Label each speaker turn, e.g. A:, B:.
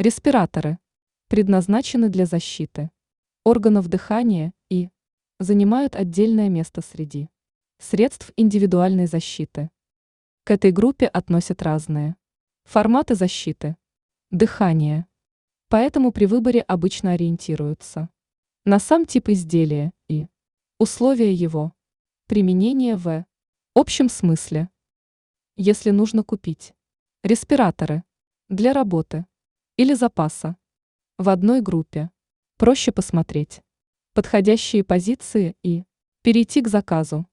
A: Респираторы предназначены для защиты органов дыхания и занимают отдельное место среди средств индивидуальной защиты. К этой группе относят разные форматы защиты дыхания, поэтому при выборе обычно ориентируются на сам тип изделия и условия его применения в общем смысле. Если нужно купить респираторы для работы или запаса в одной группе, проще посмотреть подходящие позиции и перейти к заказу.